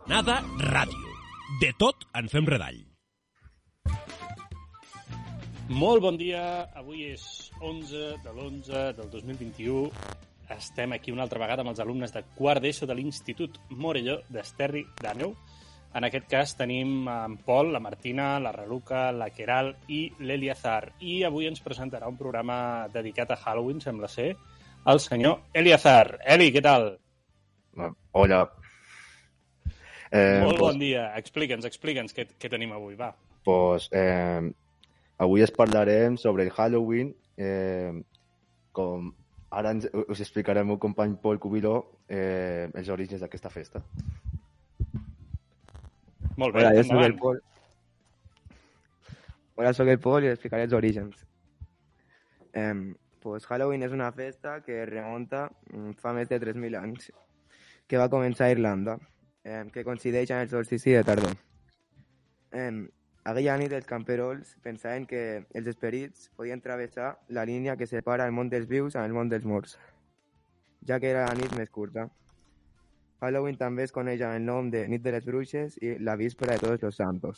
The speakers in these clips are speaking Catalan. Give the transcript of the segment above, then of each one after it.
Nada Ràdio. De tot en fem redall. Molt bon dia. Avui és 11 de l'11 del 2021. Estem aquí una altra vegada amb els alumnes de quart d'ESO de l'Institut Morelló d'Esterri d'Àneu. En aquest cas tenim en Pol, la Martina, la Raluca, la Queral i l'Eliazar. I avui ens presentarà un programa dedicat a Halloween, sembla ser, el senyor Eliazar. Eli, què tal? Hola. Molt bon dia. Explica'ns què tenim avui, va. Avui es parlarem sobre el Halloween. Com ara us explicarà el meu company Pol Cubiló els orígens d'aquesta festa. Molt bé, Hola, endavant. Soc el Pol i explicaré els orígens. Halloween és una festa que remunta fa més de 3.000 anys, que va començar a Irlanda, que coincideix amb el solstici de tardor. Aquella nit els camperols pensaven que els esperits podien travessar la línia que separa el món dels vius amb el món dels morts, ja que era la nit més curta. Halloween també es coneix amb el nom de Nit de les Bruixes i la Víspera de Todos los Santos.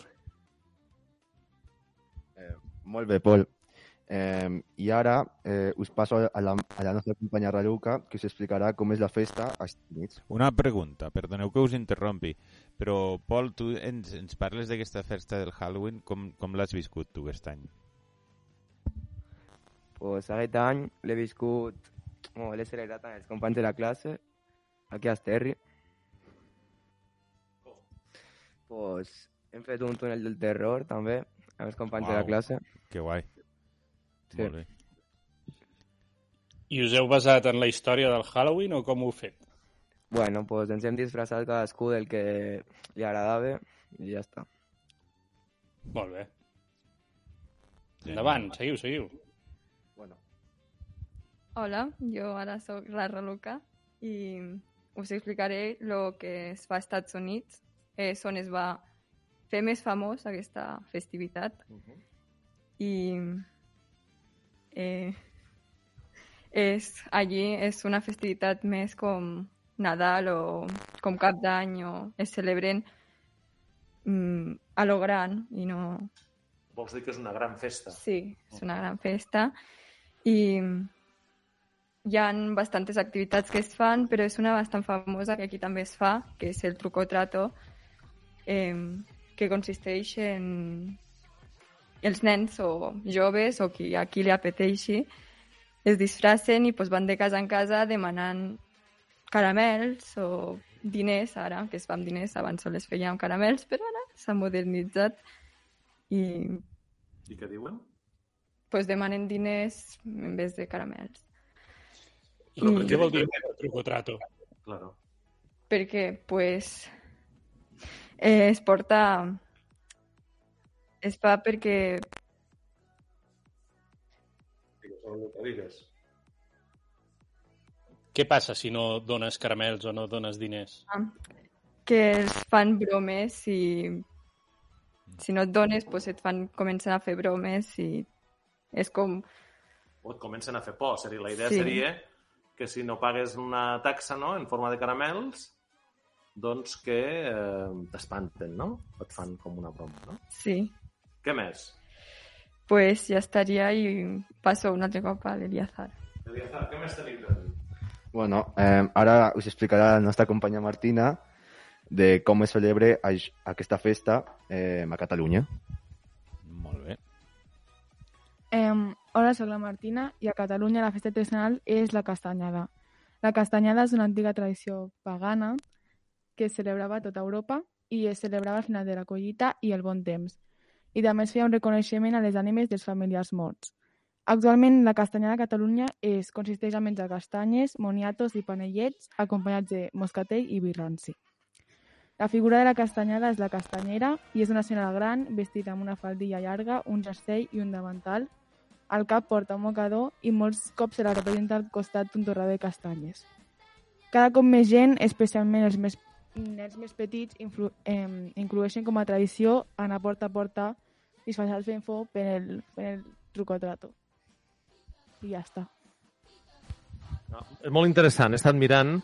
Molt bé, Pol. I ara us passo a la nostra companya Raluca, que us explicarà com és la festa a Estats Units. Una pregunta, perdoneu que us interrompi, però Pol, tu ens parles d'aquesta festa del Halloween, com l'has viscut tu aquest any? Aquest any l'he viscut, l'he celebrat amb els companys de la classe, aquí a Esterri. Hem fet un túnel del terror també amb els companys de la classe. Que guai. Sí. Molt bé. I us heu basat en la història del Halloween o com ho heu fet? Ens hem disfressat cadascú del que li agradava i ja està. Molt bé. Endavant, seguiu. Hola, jo ara sóc la Raluca i us explicaré el que es fa als Estats Units, és on es va fer més famós aquesta festivitat. I allí és una festivitat més com Nadal o com Cap d'Any, o es celebren a lo gran i no... Vols dir que és una gran festa? Sí, és una gran festa i hi ha bastantes activitats que es fan, però és una bastant famosa que aquí també es fa, que és el truco trato, que consisteix en els nens o joves o qui a qui li apeteixi es disfracen i van de casa en casa demanant caramels o diners, ara que es fa amb diners, abans sols es feia amb caramels, però ara s'ha modernitzat i què diuen? Demanen diners en vez de caramels. Què vol dir truco trato? Claro. Perquè es porta... Es fa perquè... Digues. Què passa si no dones caramels o no dones diners? Que es fan bromes i si no et dones, comencen a fer bromes i és com... O et comencen a fer por. La idea Sí. seria que si no pagues una taxa, no?, en forma de caramels, doncs que t'espanten, no? Et fan com una broma, no? Sí. Què més? Ja estaria i passo un altre cop a l'Eliazar. Eliazar, què més tenim de dir? Ara us explicarà la nostra companya Martina de com es celebra aquesta festa a Catalunya. Molt bé. Hola, soc la Martina i a Catalunya la festa tradicional és la castanyada. La castanyada és una antiga tradició pagana que es celebrava a tota Europa i es celebrava al final de la collita i el bon temps. I també es feia un reconeixement a les ànimes dels familiars morts. Actualment la castanyada a Catalunya consisteix a menjar castanyes, moniatos i panellets acompanyats de moscatell i vi ranci. La figura de la castanyada és la castanyera i és una senyora gran vestida amb una faldilla llarga, un jersei i un davantal. Al cap porta un mocador i molts cops se la representa al costat d'un torrador de castanyes. Cada cop més gent, especialment els més petits, incloeixen com a tradició anar porta a porta disfressats fent foc per el truco-trato. I ja està. És molt interessant. He estat mirant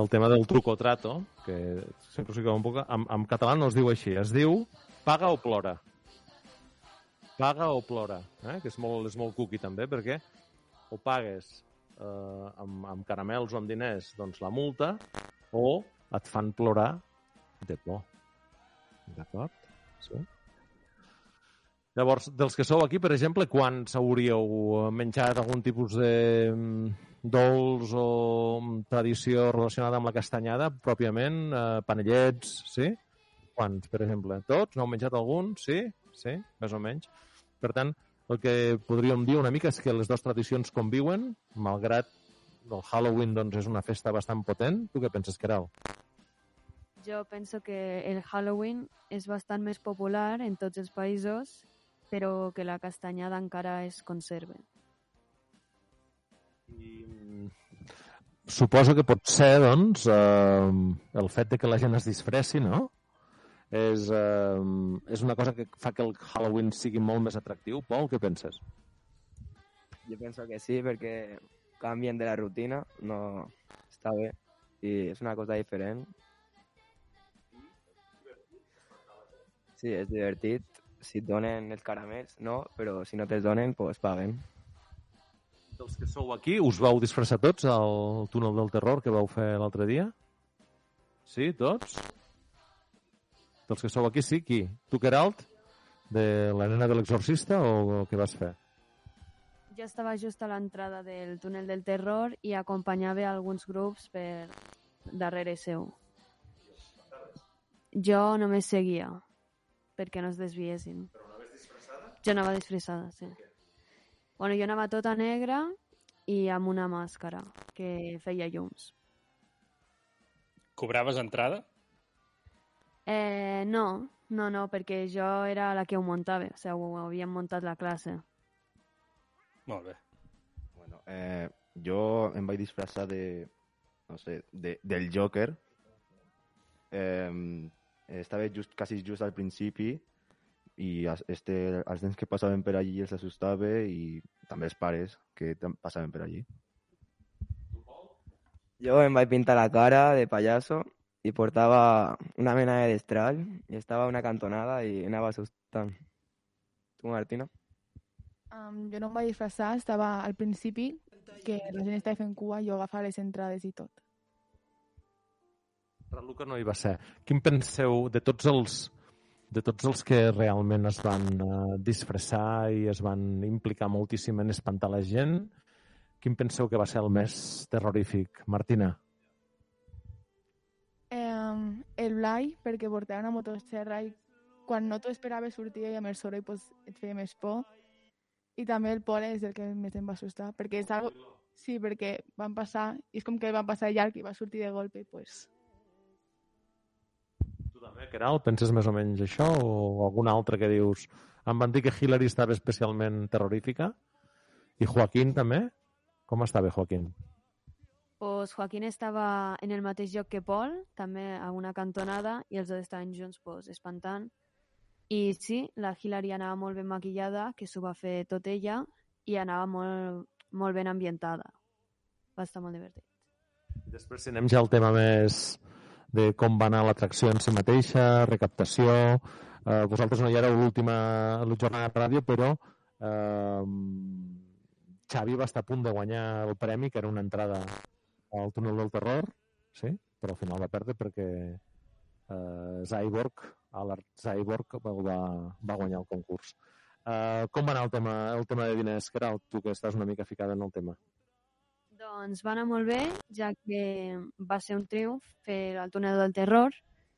el tema del truco o trato, que sempre us dic un poc, en català no es diu així, es diu paga o plora. Paga o plora, que és molt cuqui també, perquè o pagues amb caramels o amb diners doncs la multa, o et fan plorar de por. D'acord? Sí. Llavors, dels que sou aquí, per exemple, quants hauríeu menjat algun tipus de dolç o tradició relacionada amb la castanyada, pròpiament, panellets, sí? Quants, per exemple? Tots? N'heu menjat algun? Sí? Sí, més o menys. Per tant, el que podríem dir una mica és que les dues tradicions conviuen, malgrat el Halloween doncs, és una festa bastant potent. Tu què penses, Queralt? Jo penso que el Halloween és bastant més popular en tots els països, però que la castanyada encara es conserva. Suposo que pot ser, doncs, el fet de que la gent es disfressi, no? És una cosa que fa que el Halloween sigui molt més atractiu. Pol, què penses? Jo penso que sí, perquè canvien de la rutina, no està bé, i és una cosa diferent. Sí, és divertit. Si et donen els caramels, no, però si no te'ls donen, doncs paguen. Dels que sou aquí, us vau disfressar tots al túnel del terror que vau fer l'altre dia? Sí, tots? Dels que sou aquí, sí, qui? Tu, Queralt? De la nena de l'exorcista o què vas fer? Jo estava just a l'entrada del túnel del terror i acompanyava alguns grups per darrere seu. Jo només seguia, perquè no es desviessin. Però anaves disfressada? Jo anava disfressada, sí. Bueno, jo anava tota negra i amb una màscara que feia llums. Cobraves entrada? No, perquè jo era la que ho muntava, o sigui, ho havíem muntat la classe. Molt bé. Bueno, jo em vaig disfressar del Joker. Estava quasi just al principi i els nens que passaven per allí els assustava i també els pares que passaven per allí. Jo em vaig pintar la cara de pallasso i portava una mena de destral i estava a una cantonada i anava assustant. Tu, Martina? Jo no em vaig disfressar, estava al principi, que la gent estava fent cua i jo agafava les entrades i tot. Raluca no hi va ser. Quin penseu de tots els que realment es van disfressar i es van implicar moltíssim en espantar la gent, quin penseu que va ser el més terrorífic? Martina? El Blai, perquè portava una motosserra i quan no t'ho esperaves sortia i amb el soroll pues, et feia més por. I també el Pol és el que més em va assustar, perquè és algo... Sí, perquè van passar, i és com que van passar llarg i va sortir de golpe, pues... Tu també, Queralt, penses més o menys això o algun altre que dius... Em van dir que Hillary estava especialment terrorífica i Joaquín també? Com estava Joaquín? Pues Joaquín estava en el mateix lloc que Pol, també a una cantonada, i els dos estaven junts pues, espantant. I sí, la Hillary anava molt ben maquillada, que s'ho va fer tot ella, i anava molt ben ambientada. Va estar molt divertit. Després, si anem ja al tema més de com va anar l'atracció en si mateixa, recaptació... vosaltres no hi éreu l'última jornada de ràdio, però Xavi va estar a punt de guanyar el premi, que era una entrada al túnel del terror, sí? Però al final va perdre perquè Cyborg va guanyar el concurs. Com va anar el tema de diners, Queralt, tu que estàs una mica ficada en el tema? Doncs va anar molt bé, ja que va ser un triomf fer el túnel del terror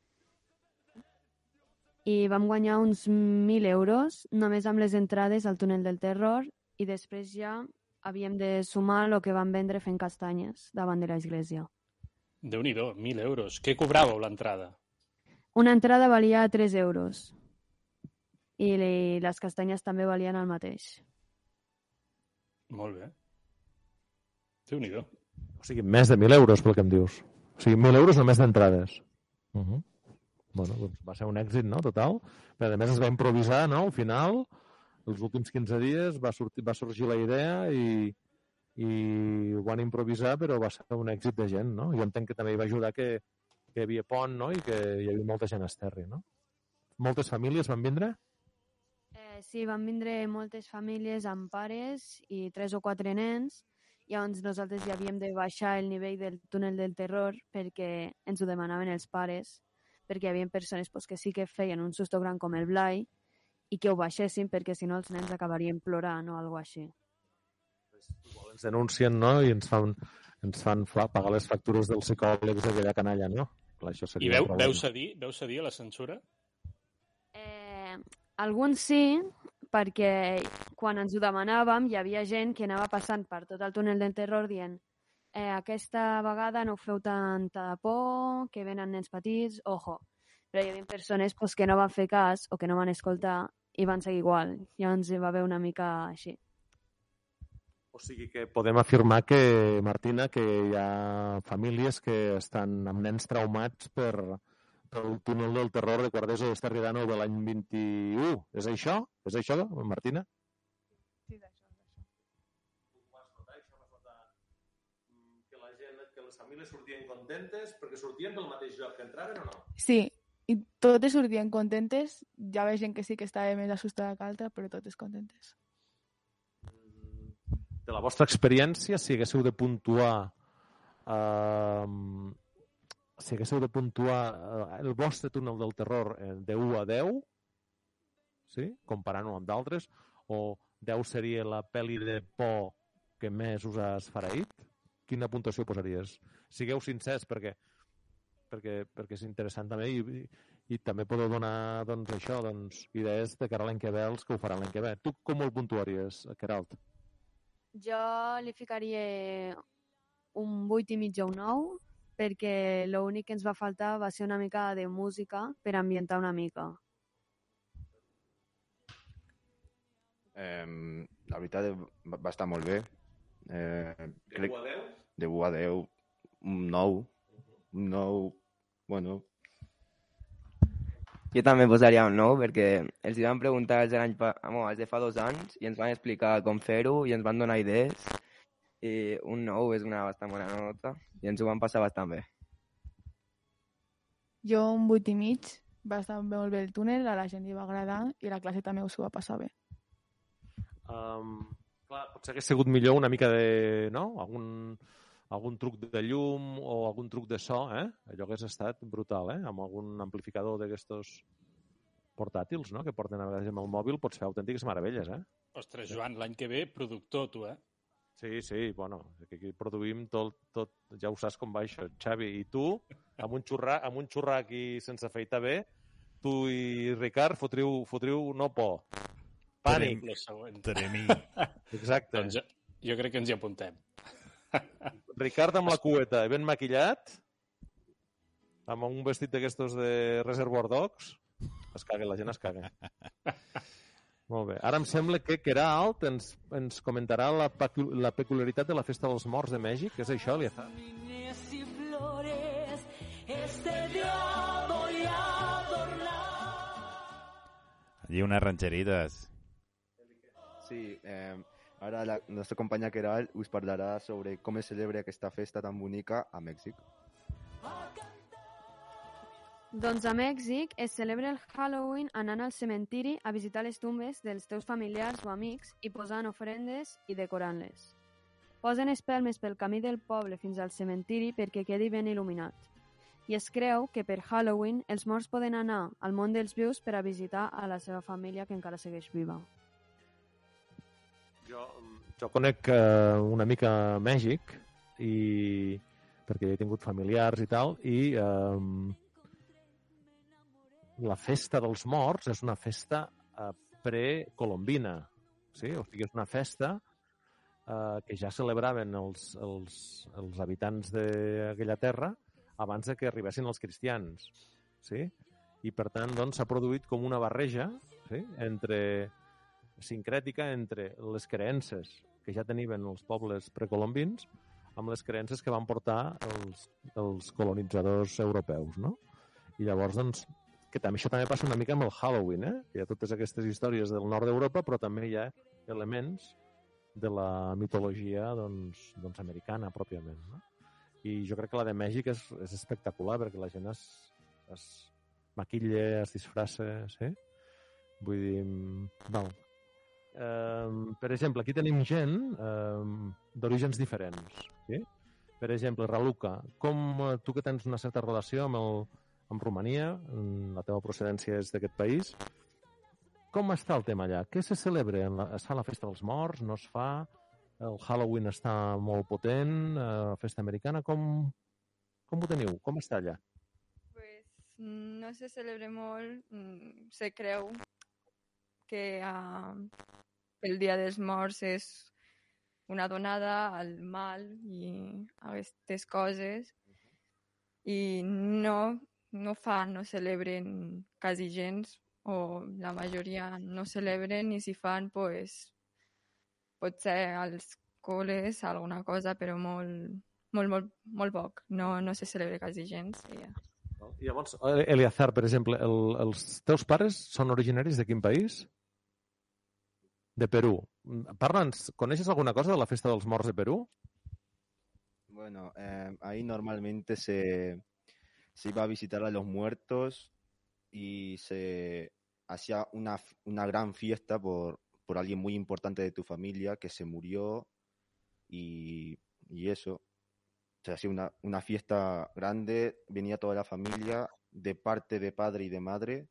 i vam guanyar uns 1.000 euros només amb les entrades al túnel del terror i després ja havíem de sumar el que vam vendre fent castanyes davant de l'església. Déu-n'hi-do, 1.000 euros. Què cobràveu l'entrada? Una entrada valia 3 euros i les castanyes també valien el mateix. Molt bé. Déu-n'hi-do. O sigui, més de 1.000 euros pel que em dius. O sigui, 1.000 euros només d'entrades. Bueno, doncs va ser un èxit, no?, total. Però a més es va improvisar, no?, al final, els últims 15 dies va sorgir la idea i i ho van improvisar, però va ser un èxit de gent, no? Jo entenc que també hi va ajudar que hi havia pont, no? I que hi havia molta gent a Esterri, no? Moltes famílies van vindre? Sí, van vindre moltes famílies amb pares i 3 o 4 nens. Llavors nosaltres ja havíem de baixar el nivell del túnel del terror perquè ens ho demanaven els pares, perquè hi havia persones que sí que feien un susto gran com el Blai i que ho baixessin perquè si no els nens acabarien plorant o alguna cosa així. Igual ens denuncien, no? I ens fan pagar les factures dels psicòlegs d'aquella canalla, no? Clar, això I veu cedir a la censura? Alguns sí, perquè quan ens ho demanàvem hi havia gent que anava passant per tot el túnel del terror dient aquesta vegada no ho feu tanta por, que venen nens petits, ojo. Però hi havia persones que no van fer cas o que no van escoltar i van seguir igual. Llavors hi va haver una mica així. O sigui que podem afirmar que, Martina, que hi ha famílies que estan amb nens traumats pel túnel del terror de Guardesa i Esterri d'Àneu de l'any 21. És això? És això, Martina? Sí, d'això. Vas notar que les famílies sortien contentes perquè sortien pel mateix lloc que entraven o no? Sí, i totes sortien contentes. Ja veig gent que sí que estava més assustada que altra, però totes contentes. De la vostra experiència, si haguéssiu de puntuar el vostre túnel del terror de 1 a 10, sí? Comparant-ho amb d'altres, o 10 seria la pel·li de por que més us ha esfereït, quina puntuació posaries? Sigueu sincers perquè és interessant també i també podeu donar idees de cara a l'any que ve els que ho faran l'any que ve. Tu com el puntuaries, Queralt? Jo li ficaria un 8,5 o un 9, perquè l'únic que ens va faltar va ser una mica de música per ambientar una mica. La veritat va estar molt bé. De 1 a 10? De 1 a 10, un 9. Un 9, bueno... Jo també posaria un 9 perquè els hi van preguntar els de fa 2 anys i ens van explicar com fer-ho i ens van donar idees i un 9 és una bastant bona nota i ens ho van passar bastant bé. Jo un 8,5, va estar molt bé el túnel, a la gent li va agradar i la classe també s'ho va passar bé. Clar, potser hagués sigut millor una mica de... no? Algun truc de llum o algun truc de so, Allò hagués estat brutal, amb algun amplificador d'aquestos portàtils, no? Que porten a vegades amb el mòbil, pots fer autèntiques meravelles, Ostres, Joan, l'any que ve, productor, tu, Sí, bueno, aquí produïm tot, ja ho saps com va això, Xavi, i tu, amb un xurrar aquí sense afeitar bé, tu i Ricard fotriu no por, pànic. Tremí. Exacte. Doncs jo crec que ens hi apuntem. Ricard amb la cueta, ben maquillat, amb un vestit d'aquestos de Reservoir Dogs, la gent es caga. Molt bé. Ara em sembla que Queralt ens comentarà la peculiaritat de la Festa dels Morts de Mèxic. És això, Liazar? Allí unes ranxerites. Sí, ara la nostra companya Queralt us parlarà sobre com es celebra aquesta festa tan bonica a Mèxic. Doncs a Mèxic es celebra el Halloween anant al cementiri a visitar les tombes dels teus familiars o amics i posant ofrendes i decorant-les. Posen espelmes pel camí del poble fins al cementiri perquè quedi ben il·luminat. I es creu que per Halloween els morts poden anar al món dels vius per a visitar a la seva família que encara segueix viva. Jo conec una mica Mèxic perquè he tingut familiars i tal, i la festa dels morts és una festa precolombina, sí? O sigui, és una festa que ja celebraven els habitants d'aquella terra abans de que arribessin els cristians, sí? I per tant doncs, s'ha produït com una barreja, sí? Sincrètica entre les creences que ja tenien els pobles precolombins amb les creences que van portar els colonitzadors europeus, no? I llavors, doncs, que també això també passa una mica amb el Halloween, Hi ha totes aquestes històries del nord d'Europa, però també hi ha elements de la mitologia doncs, americana, pròpiament. No? I jo crec que la de Mèxic és espectacular, perquè la gent es maquilla, es disfraça, sí? Vull dir, val. Per exemple, aquí tenim gent d'orígens diferents, sí? Per exemple, Raluca, tu que tens una certa relació amb Romania, la teva procedència és d'aquest país, com està el tema allà? Què se celebra? Es fa la festa dels morts? No es fa? El Halloween està molt potent? Festa americana? Com ho teniu? Com està allà? Pues no se celebra molt. Se creu que el Dia dels Morts és una donada al mal i a aquestes coses. I no celebren quasi gens, o la majoria no celebren, i si fan, pues, potser als col·les alguna cosa, però molt poc. No se celebra quasi gens. I llavors, Eliazar, per exemple, els teus pares són originaris de quin país? De Perú. Coneixes alguna cosa de la Festa dels Morts de Perú? Bueno, ahí normalmente se iba a visitar a los muertos y se hacía una gran fiesta por alguien muy importante de tu familia que se murió y eso. Se hacía una fiesta grande, venía toda la familia de parte de padre y de madre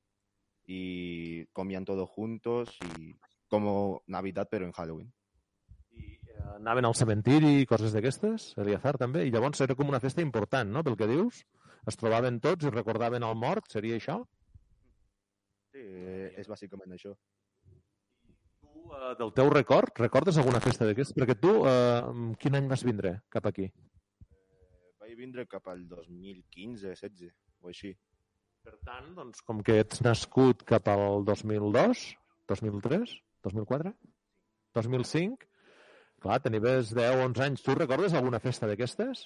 y comían todos juntos y como Navidad però en Halloween. I anaven al cementiri i coses d'aquestes, Eliazar també, i llavors era com una festa important, no?, pel que dius? Es trobaven tots i recordaven el mort, seria això? Sí, és bàsicament això. Tu, del teu recordes alguna festa d'aquestes? Perquè tu, quin any vas vindre cap aquí? Vaig vindre cap al 2015-16, o així. Per tant, doncs, com que ets nascut cap al 2002, 2003, 2004, 2005, clar, tenies 10-11 anys. Tu recordes alguna festa d'aquestes?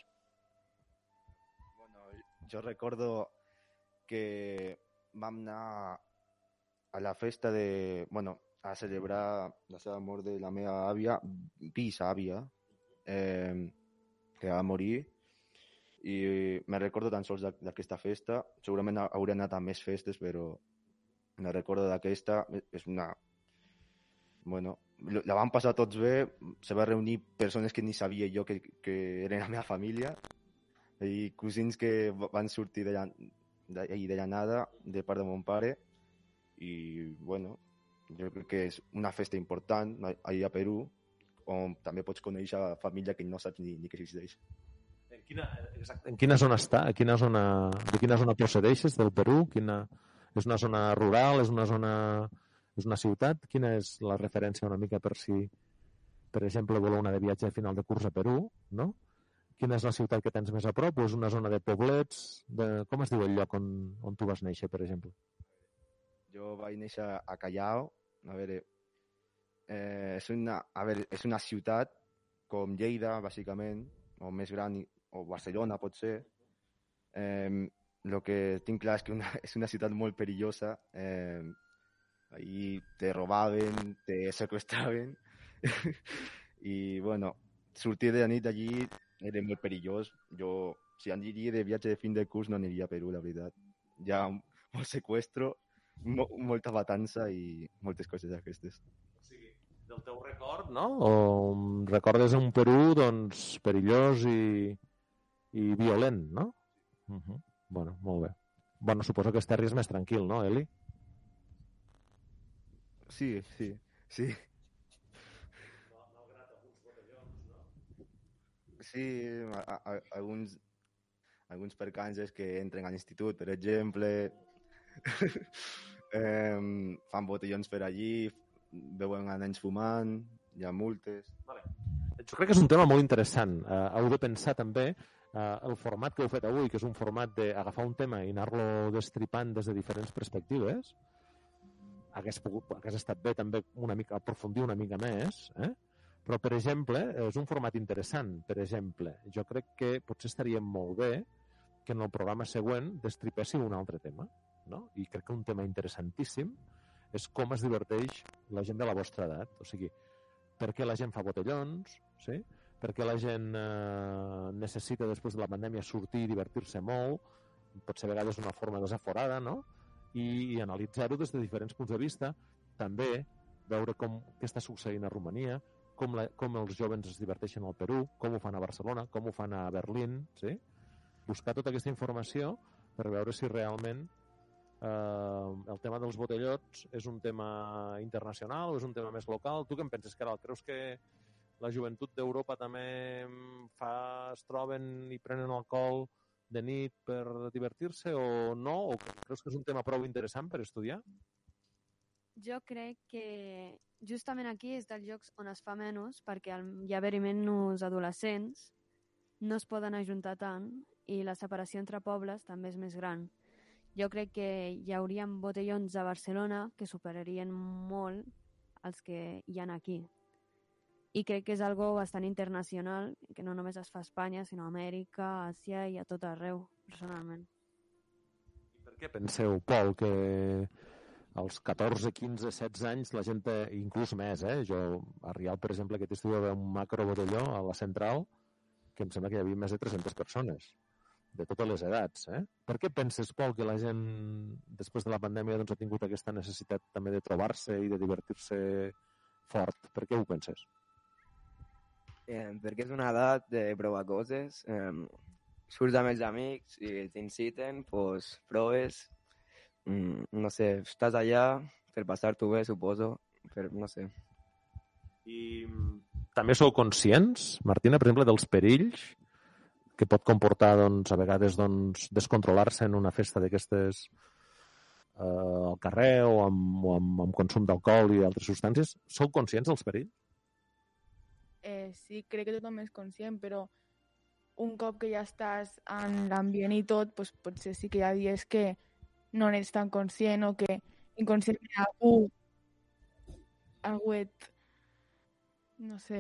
Bueno, jo recordo que vam anar a la festa a celebrar la mort de la meva àvia, bisàvia, que va morir, i me recordo tan sols d'aquesta festa. Segurament hauré anat a més festes, però me recordo d'aquesta. És una... Bueno, la vam passar tots bé, se va reunir persones que ni sabia jo que eren la meva família, i cosins que van sortir de la nada, de part de mon pare, i bueno, jo crec que és una festa important allà a Perú, on també pots conèixer família que no saps ni que existeix. En quina zona està? De quina zona procedeixes del Perú? És una zona rural? És una ciutat? Quina és la referència una mica per si, per exemple, voleu anar de viatge a final de curs a Perú, no? Quina és la ciutat que tens més a prop? O és una zona de poblets? Com es diu el lloc on tu vas néixer, per exemple? Jo vaig néixer a Callao. A veure, és una ciutat com Lleida, bàsicament, o més gran, o Barcelona, pot ser. El que tinc clar és que és una ciutat molt perillosa. Ahí te robaven, te secuestraven. I, bueno, sortir de la nit allí era molt perillós. Jo, si aniria de viatge de fin de curs, no aniria a Perú, la veritat. Hi ha molt seqüestro, molta matança i moltes coses d'aquestes. O sigui, del teu record, no? O recordes un Perú, doncs, perillós i violent, no? Bueno, molt bé. Bueno, suposo que Esterri és més tranquil, no, Eli? Sí. No grat alguns botellons, no? Sí, alguns percances que entren a l'institut, per exemple, fan botellons per allí, veuen a nens fumant, hi ha multes... Vale. Jo crec que és un tema molt interessant. Heu de pensar també el format que heu fet avui, que és un format d'agafar un tema i anar-lo destripant des de diferents perspectives. Hagués estat bé també aprofundir una mica més, però, per exemple, és un format interessant. Per exemple, jo crec que potser estaria molt bé que en el programa següent destripéssim un altre tema, no? I crec que un tema interessantíssim és com es diverteix la gent de la vostra edat. O sigui, per què la gent fa botellons, sí? Per què la gent necessita després de la pandèmia sortir i divertir-se molt, potser a vegades d'una forma desaforada, no? I analitzar-ho des de diferents punts de vista, també veure què està succeint a Romania, com els joves es diverteixen al Perú, com ho fan a Barcelona, com ho fan a Berlín, sí? Buscar tota aquesta informació per veure si realment el tema dels botellots és un tema internacional o és un tema més local. Tu què en penses, Caral? Creus que la joventut d'Europa també es troben i prenen alcohol de nit per divertir-se o no? O creus que és un tema prou interessant per estudiar? Jo crec que justament aquí és dels llocs on es fa menys perquè hi ha menys adolescents, no es poden ajuntar tant i la separació entre pobles també és més gran. Jo crec que hi haurien botellons a Barcelona que superarien molt els que hi ha aquí. I crec que és algo bastant internacional, que no només es fa a Espanya, sinó a Amèrica, Àsia i a tot arreu, personalment. I per què penseu, Pol, que als 14, 15, 16 anys la gent, inclús més, jo a Rialp, per exemple, aquest estiu hi va haver un macro botelló a la central que em sembla que hi havia més de 300 persones de totes les edats. Per què penses, Pol, que la gent després de la pandèmia ha tingut aquesta necessitat també de trobar-se i de divertir-se fort? Per què ho penses? Perquè és una edat de provar coses, surts amb els amics i t'inciten, doncs proves, no sé, estàs allà per passar-t'ho bé, suposo, no sé. I també sou conscients, Martina, per exemple, dels perills que pot comportar, doncs, a vegades, descontrolar-se en una festa d'aquestes al carrer o amb consum d'alcohol i altres substàncies? Sou conscients dels perills? Sí, crec que tothom és conscient, però un cop que ja estàs en l'ambient i tot, doncs potser sí que hi ha dies que no n'ets tan conscient o que inconscientment algú no sé.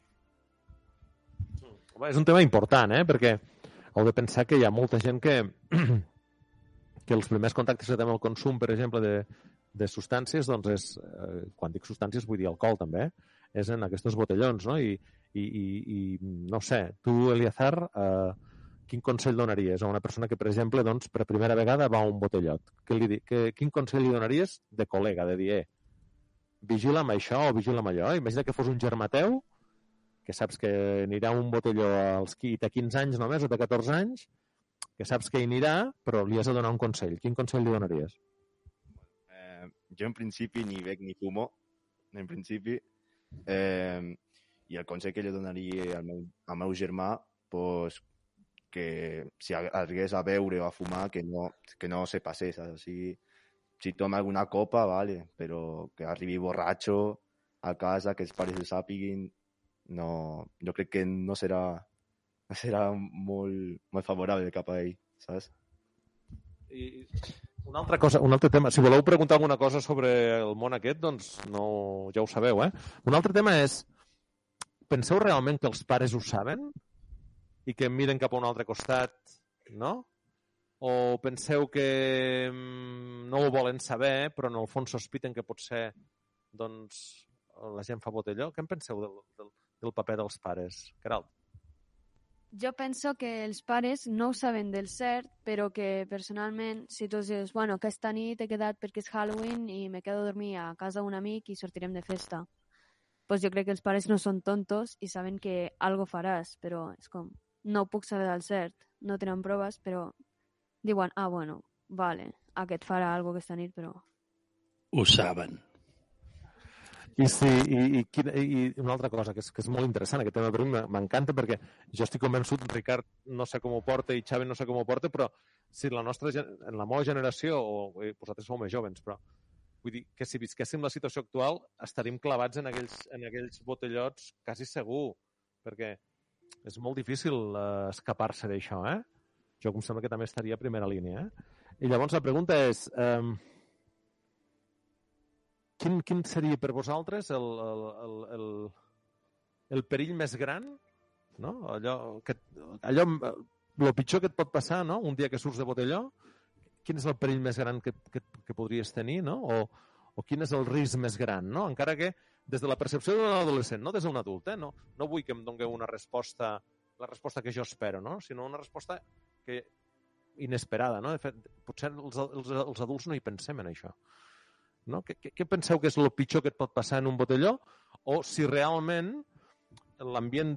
Home, és un tema important, perquè heu de pensar que hi ha molta gent que els primers contactes que té amb el consum, per exemple, de substàncies, doncs és, quan dic substàncies vull dir alcohol també, és en aquests botellons, no? I no sé, tu, Eliazar, quin consell donaries a una persona que, per exemple, doncs, per primera vegada va a un botellot? Quin consell li donaries de col·lega, de dir, vigila amb això o vigila amb allò? Imagina que fos un germà teu, que saps que anirà a un botelló i té 15 anys només o té 14 anys, que saps que hi anirà, però li has de donar un consell. Quin consell li donaries? Jo, en principi, ni bec ni fumo, en principi. I el consell que li donaria al meu germà, pues, que si hagués a beure o a fumar, que no se passés. O sigui, si toma alguna copa, vale, però que arribi borratxo a casa, que els pares ho sàpiguin, no, jo crec que no serà molt favorable cap a ell, saps? I una altra cosa, un altre tema, si voleu preguntar alguna cosa sobre el món aquest, doncs no, ja ho sabeu, Un altre tema és, penseu realment que els pares ho saben i que miren cap a un altre costat, no? O penseu que no ho volen saber, però en el fons sospiten que potser doncs, la gent fa botelló? Què en penseu del paper dels pares? Queralt? Jo penso que els pares no ho saben del cert, però que personalment, si tu dius, bueno, aquesta nit he quedat perquè és Halloween i me quedo a dormir a casa d'un amic i sortirem de festa, doncs jo crec que els pares no són tontos i saben que algo faràs, però és com, no ho puc saber del cert, no tenen proves, però diuen, bueno, vale, aquest farà algo aquesta nit, però... Ho saben. I sí, i una altra cosa que és molt interessant, aquest tema per mi m'encanta perquè jo estic convençut, Ricard no sé com ho porta i Xavi no sé com ho porta, però si en la meva generació, o vosaltres sou més joves, però vull dir que si visquéssim la situació actual estaríem clavats en aquells botellots quasi segur, perquè és molt difícil escapar-se d'això, Jo em sembla que també estaria a primera línia, I llavors la pregunta és... Quin seria per vosaltres el perill més gran, no? El pitjor que et pot passar, no? Un dia que surts de botelló, quin és el perill més gran que podries tenir, no? O quin és el risc més gran, no? Encara que des de la percepció d'un adolescent, no des d'un adult, no vull que em doni una resposta, la resposta que jo espero, no? Sinó una resposta inesperada, no? De fet, potser els adults no hi pensem en això. No? Què penseu que és el pitjor que et pot passar en un botelló? O si realment l'ambient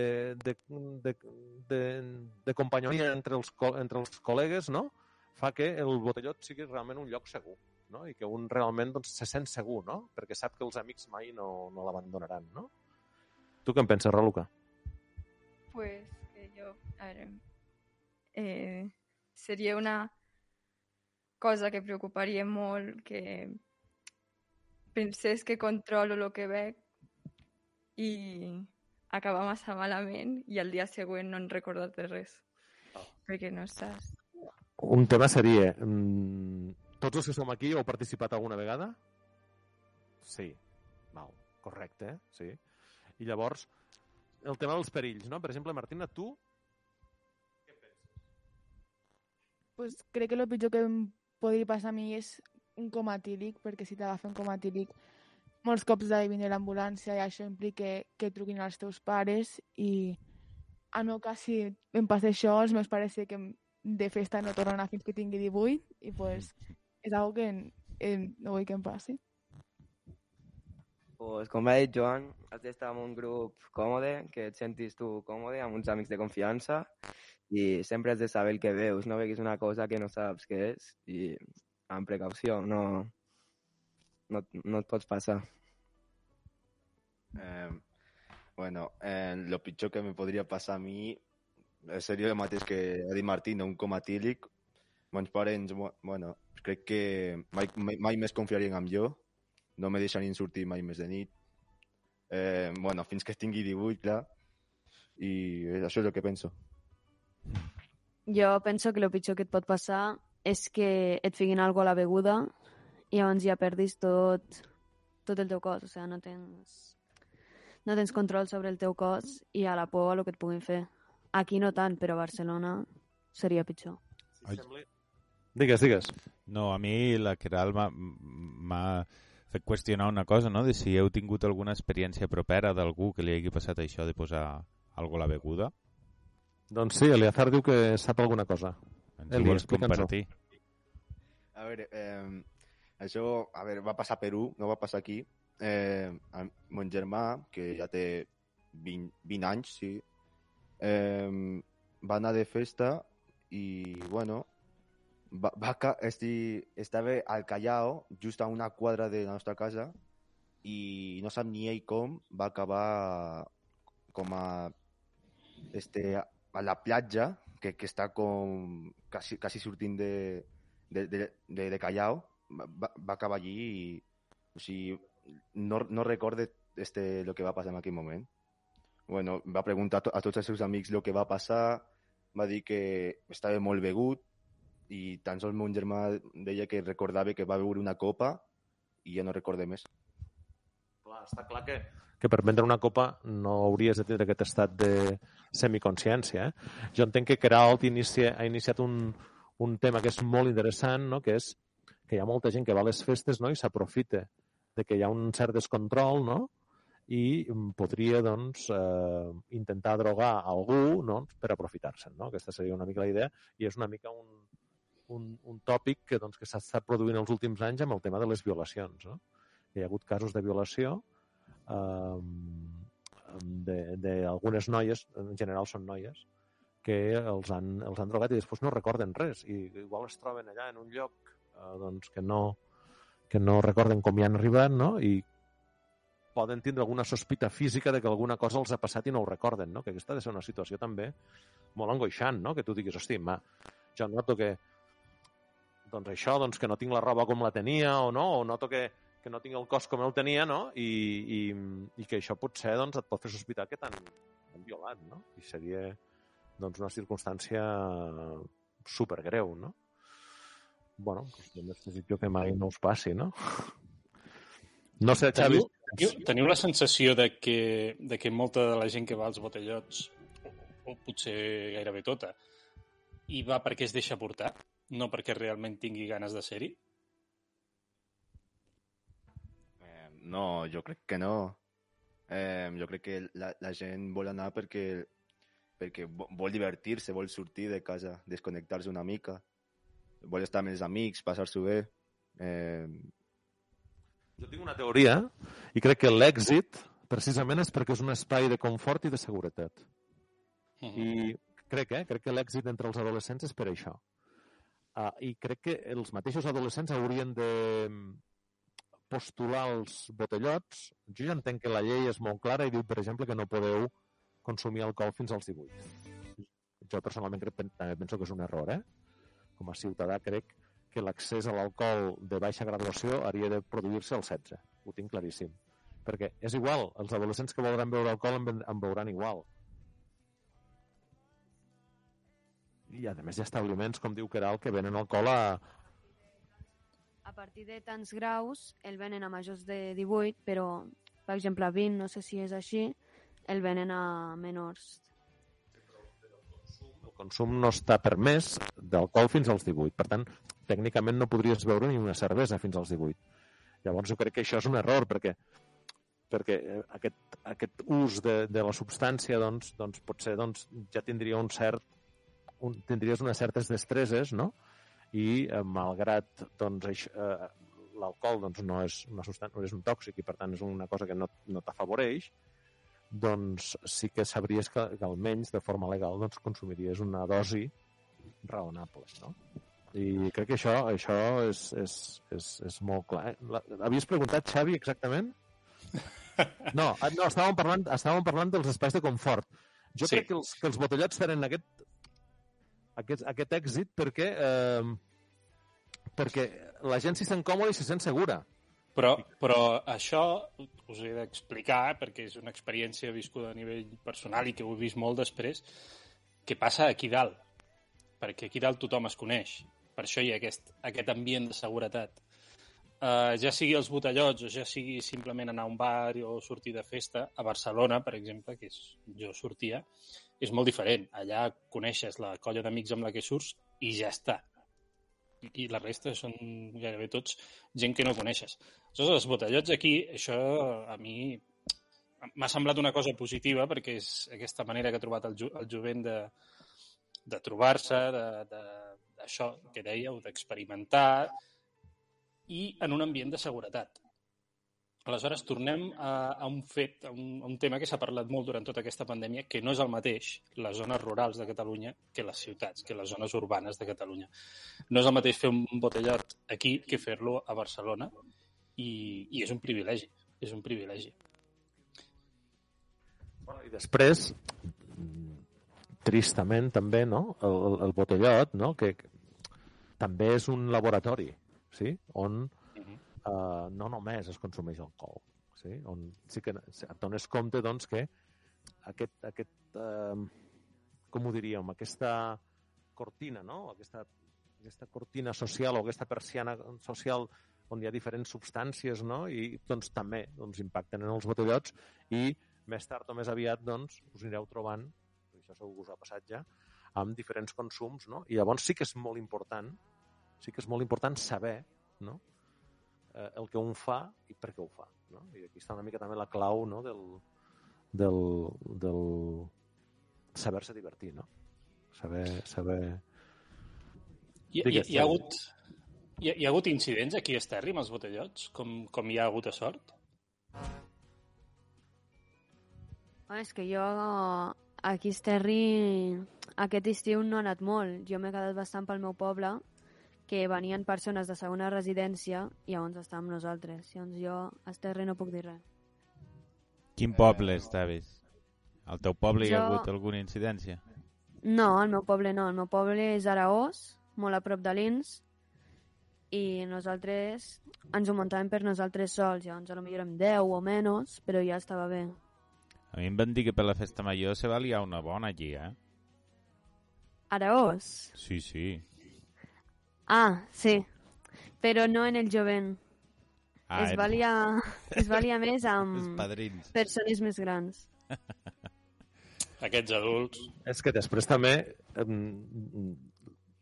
de companyonia entre els col·legues, no? Fa que el botelló sigui realment un lloc segur, no? I que un realment doncs, se sent segur, no? Perquè sap que els amics mai no l'abandonaran, no? Tu què en penses, Raluca? Pues que yo, a ver, seria una cosa que preocuparia molt, que pensés que controlo el que veig i acabar massa malament i el dia següent no en recordar de res. Perquè no saps. Un tema seria... tots els que som aquí heu participat alguna vegada? Sí. Val. Correcte, sí. I llavors, el tema dels perills, no? Per exemple, Martina, tu què penses? Pues crec que el pitjor que em podria passar a mi és un coma etílic, perquè si t'agafa un coma etílic molts cops ha de venir l'ambulància i això implica que truquin als teus pares i a no quasi em passa això, els meus pares sé que de festa no tornen a fins que tingui 18 i pues és algo que no vull que em passi. Pues, com ha dit Joan, has d'estar en un grup còmode, que et sentis tu còmode, amb uns amics de confiança i sempre has de saber el que veus, no veguis una cosa que no saps què és i amb precaució, no et pots passar. Bueno, lo pitjor que me podria passar a mi seria el mateix que ha dit Martín, un coma etílic. Meus parents, bueno, crec que mai més confiarien en jo, no me deixarien sortir mai més de nit. Bueno, fins que tingui 18, clar, i això és el que penso. Jo penso que el pitjor que et pot passar és que et fiquin alguna cosa a la beguda i llavors ja perdis tot el teu cos, o sigui, no tens control sobre el teu cos i a la por el que et puguin fer. Aquí no tant, però a Barcelona seria pitjor. Digues. No, a mi la Queralt m'ha fet qüestionar una cosa, no? De si heu tingut alguna experiència propera d'algú que li hagi passat això de posar alguna a la beguda. Doncs sí, Eliazar diu que sap alguna cosa. Ens ho vols compartir? A veure, això va passar a Perú, no va passar aquí. Mon germà, que ja té 20 anys, sí, va anar de festa i, bueno, estava al Callao, just a una quadra de la nostra casa, i no sap ni ell com va acabar com a la platja, que està com quasi sortint de Callao, va acabar allí i, o sigui, no recorde el que va passar en aquell moment. Bueno, va preguntar a tots els seus amics el que va passar, va dir que estava molt begut i tan sols mon germà deia que recordava que va beure una copa i ja no recorda més. Clar, està clar que per prendre una copa no hauries de tenir aquest estat de semiconsciència. Jo entenc que Queralt ha iniciat un tema que és molt interessant, no? Que és que hi ha molta gent que va a les festes, no? I s'aprofita de que hi ha un cert descontrol, no? I podria doncs, intentar drogar algú, no? Per aprofitar-se'n. No? Aquesta seria una mica la idea i és una mica un tòpic que, doncs, que s'ha estat produint els últims anys amb el tema de les violacions. No? Hi ha hagut casos de violació d'algunes noies, en general són noies, que els han drogat i després no recorden res i igual es troben allà en un lloc doncs, que no recorden com hi han arribat, no? I poden tindre alguna sospita física de que alguna cosa els ha passat i no ho recorden, no? Que aquesta ha de ser una situació també molt angoixant, no? Que tu diguis, hosti, jo noto que doncs això, doncs que no tinc la roba com la tenia o no, o noto que no tinc el cos com el tenia, no? I que això potser doncs, et pot fer sospitar que t'han violat, no? I seria doncs, una circumstància supergreu, no? Bueno, doncs desitjo que mai no us passi, no? No sé, Xavi... Teniu la sensació de que molta de la gent que va als botellots, o potser gairebé tota, hi va perquè es deixa portar, no perquè realment tingui ganes de ser-hi? No, jo crec que no. Jo crec que la gent vol anar perquè vol divertir-se, vol sortir de casa, desconnectar-se una mica, vol estar amb els amics, passar-s'ho bé. Jo tinc una teoria i crec que l'èxit precisament és perquè és un espai de confort i de seguretat. I crec que l'èxit entre els adolescents és per això. I crec que els mateixos adolescents haurien de postular els botellots. Jo ja entenc que la llei és molt clara i diu, per exemple, que no podeu consumir alcohol fins als 18. Jo personalment també penso que és un error, Com a ciutadà crec que l'accés a l'alcohol de baixa graduació hauria de produir-se als 16. Ho tinc claríssim. Perquè és igual, els adolescents que voldran beure alcohol en beuran igual. I a més hi ha establiments, com diu Queralt, que venen alcohol A partir de tants graus el venen a majors de 18, però, per exemple, a 20, no sé si és així, el venen a menors. El consum no està permès d'alcohol fins als 18. Per tant, tècnicament no podries beure ni una cervesa fins als 18. Llavors jo crec que això és un error, perquè aquest ús de la substància doncs potser ja tindria tindries unes certes destreses, no? I malgrat l'alcohol no és una substància, no és un tòxic i per tant és una cosa que no t'afavoreix, doncs sí que sabries que almenys de forma legal consumiries una dosi raonable, no? I crec que això és molt clar. Havies preguntat, Xavi, exactament? No, estàvem parlant dels espais de confort. Jo crec que els botellots tenen aquest èxit perquè la gent s'hi sent còmoda i s'hi sent segura. Però això us he d'explicar, perquè és una experiència viscuda a nivell personal i que ho he vist molt després, que passa aquí dalt. Perquè aquí dalt tothom es coneix. Per això hi ha aquest ambient de seguretat. Ja sigui els botellots o ja sigui simplement anar a un bar o sortir de festa, a Barcelona, per exemple, que jo sortia, és molt diferent. Allà coneixes la colla d'amics amb la que surts i ja està. I la resta són gairebé tots gent que no coneixes. Aleshores, els botellots aquí, això a mi m'ha semblat una cosa positiva perquè és aquesta manera que ha trobat el jovent de trobar-se, d'això que dèieu, d'experimentar i en un ambient de seguretat. Aleshores, tornem a un fet, a un tema que s'ha parlat molt durant tota aquesta pandèmia, que no és el mateix les zones rurals de Catalunya que les ciutats, que les zones urbanes de Catalunya. No és el mateix fer un botellot aquí que fer-lo a Barcelona i és un privilegi, és un privilegi. I després, tristament també, no? El botellot, no? Que també és un laboratori, sí? On no només es consumeix alcohol, sí? On sí que et dones compte doncs, que com ho diríem, aquesta cortina, no? Aquesta cortina social o aquesta persiana social on hi ha diferents substàncies, no? I doncs, també impacten en els botellots i més tard o més aviat us anireu trobant, això segur que us ha passat ja, amb diferents consums, no? I llavors sí que és molt important saber, no? El que un fa i per què ho fa, no? I aquí està una mica també la clau, no? del saber-se divertir, no? Saber... Hi ha hagut incidents aquí a Esterri amb els botellots, com hi ha hagut a Sort? És que jo aquí a Esterri aquest estiu no he anat molt. Jo m'he quedat bastant pel meu poble, que venien persones de segona residència i llavors estàvem nosaltres. Llavors jo a Esterri no puc dir res. Quin poble estaves? Al teu poble hi ha hagut alguna incidència? No, al meu poble no. El meu poble és Araós, molt a prop de Lins, i nosaltres ens ho muntàvem per nosaltres sols. Llavors potser érem 10 o menys, però ja estava bé. A mi em van dir que per la festa major se va liar una bona allí, Araós? Sí. Ah, sí, però no en el jovent. Es va liar més amb persones més grans. Aquests adults. És que després també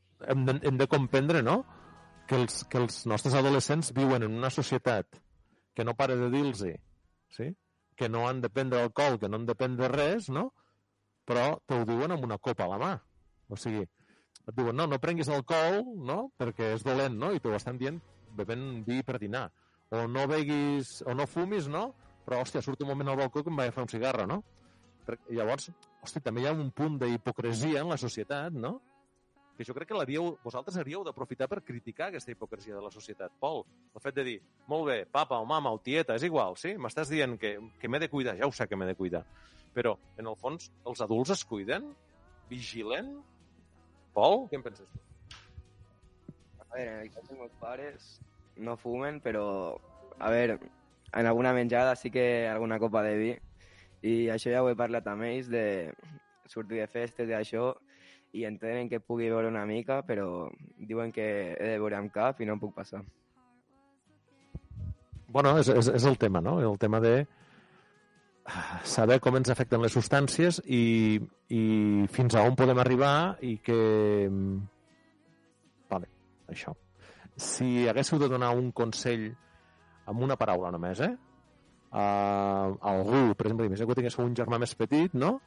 hem de comprendre, no?, que els nostres adolescents viuen en una societat que no para de dir-los, sí? Que no han de prendre alcohol, que no han de prendre res, no? Però t'ho diuen amb una copa a la mà. O sigui, et diuen, no prenguis alcohol, no? Perquè és dolent, no? I t'ho estan dient bevent vi per dinar. O no beguis, o no fumis, no? Però, hòstia, surt un moment al balcó que em vaig a fer un cigarro, no? Llavors, hòstia, també hi ha un punt d'hipocresia en la societat, no? Que jo crec que vosaltres hauríeu d'aprofitar per criticar aquesta hipocresia de la societat. Pol, el fet de dir, molt bé, papa o mama o tieta, és igual, sí? M'estàs dient que m'he de cuidar, ja ho sé que m'he de cuidar. Però, en el fons, els adults es cuiden? Vigilen? Pol, què en penses tu? A veure, en el cas dels meus pares no fumen, però, a veure, en alguna menjada sí que alguna copa de vi. I això ja ho he parlat amb ells, de sortir de festes i això, i entenen que pugui veure una mica, però diuen que he de veure amb cap i no em puc passar. Bueno, és el tema, no? El tema de saber com ens afecten les substàncies i fins a on podem arribar i que... Vale, això. Si haguéssiu de donar un consell amb una paraula només, a algú, per exemple, imagina que tinguéssiu un germà més petit, no?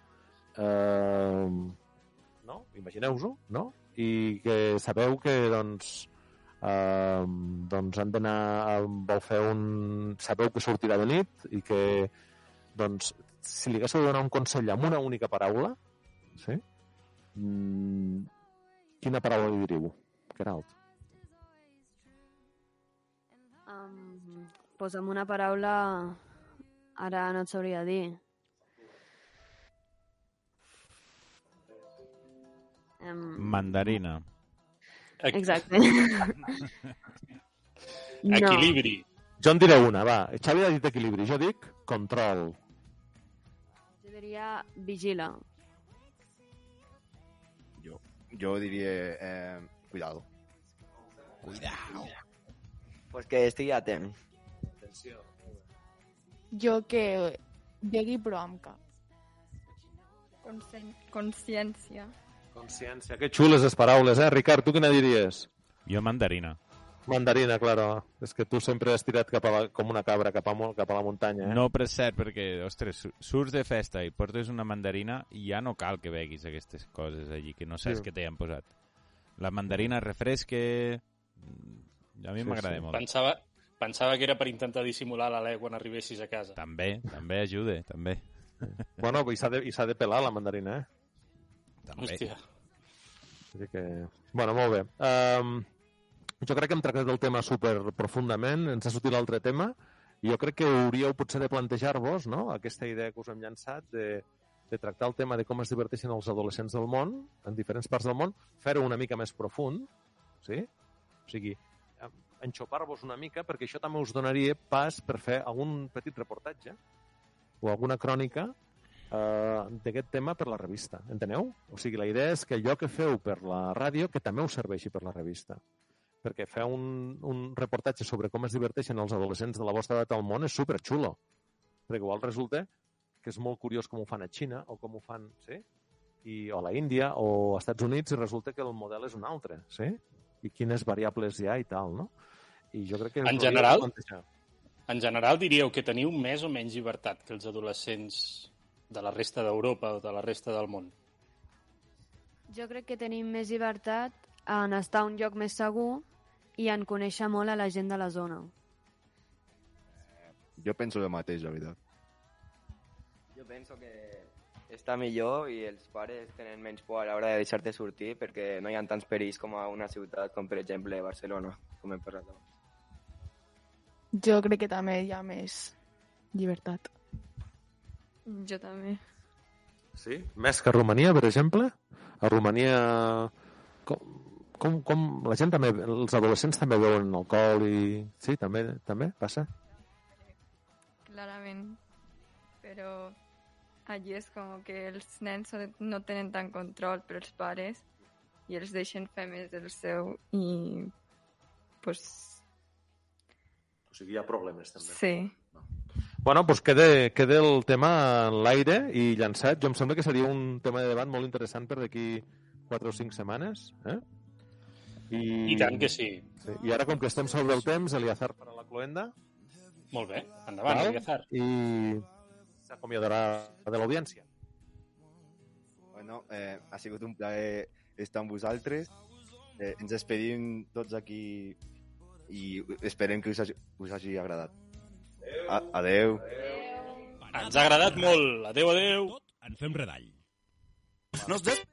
No? Imagineu-vos-ho, no? I que sabeu que, doncs han d'anar, vol fer sabeu que sortirà de nit i que, doncs, si li haguéssiu de donar un consell amb una única paraula, sí? Quina paraula li diríeu? Queralt? Pues amb una paraula ara no et sabria dir. Mandarina. Exacte. No. Equilibri. Jo en diré una, va. Xavi ha dit equilibri. Jo dic control. Jo diria vigila. Yo diría cuidado. Pues que estigui atent. Jo que begui però amb cap. Consciència. Consciència. Que xules les paraules, Ricard, tu quina diries? Jo mandarina. Mandarina, claro. És que tu sempre has tirat com una cabra cap a la muntanya. No, però és cert, perquè, ostres, surts de festa i portes una mandarina i ja no cal que beguis aquestes coses allí, que no saps què t'hi han posat. La mandarina refresca... A mi m'agrada molt. Pensava que era per intentar dissimular l'alè quan arribessis a casa. També ajuda, també. Bueno, i s'ha de pelar la mandarina, També. Hòstia. Així que... Bueno, molt bé. Jo crec que hem tractat el tema super profundament, ens ha sortit l'altre tema, i jo crec que hauríeu potser de plantejar-vos, no?, aquesta idea que us hem llançat de tractar el tema de com es diverteixen els adolescents del món, en diferents parts del món, fer-ho una mica més profund, sí? O sigui, enxopar-vos una mica, perquè això també us donaria pas per fer algun petit reportatge o alguna crònica d'aquest tema per la revista, enteneu? O sigui, la idea és que allò que feu per la ràdio, que també us serveixi per la revista. Perquè fer un reportatge sobre com es diverteixen els adolescents de la vostra edat al món és superxulo. Perquè igual resulta que és molt curiós com ho fan a Xina o com ho fan, sí? O a la Índia o als Estats Units i resulta que el model és un altre, sí? I quines variables hi ha i tal, no? I jo crec que... En general diríeu que teniu més o menys llibertat que els adolescents de la resta d'Europa o de la resta del món? Jo crec que tenim més llibertat en estar a un lloc més segur i en conèixer molt a la gent de la zona. Jo penso el mateix, la veritat. Jo penso que està millor i els pares tenen menys por a l'hora de deixar-te sortir perquè no hi ha tants perills com a una ciutat com, per exemple, Barcelona, com hem parlat abans. Jo crec que també hi ha més llibertat. Jo també. Sí? Més que a Romania, per exemple? A Romania... Com la gent també... Els adolescents també beuen alcohol i... Sí, també passa? Clarament. Però allí és com que els nens no tenen tant control per els pares i els deixen fer més del seu i... pues... O sigui, hi ha problemes també. Sí. Bueno, doncs queda el tema en l'aire i llançat. Jo em sembla que seria un tema de debat molt interessant per d'aquí 4 o 5 setmanes. I tant que sí. I ara, com que estem sobre el temps, Eliazar farà la cloenda. Molt bé, endavant, Eliazar. I s'acomiadarà de l'audiència. Bueno, ha sigut un plaer estar amb vosaltres. Ens despedim tots aquí i esperem que us hagi agradat. Adeu. Ens ha agradat molt. Adeu, adeu. Tot en fem redall. Nos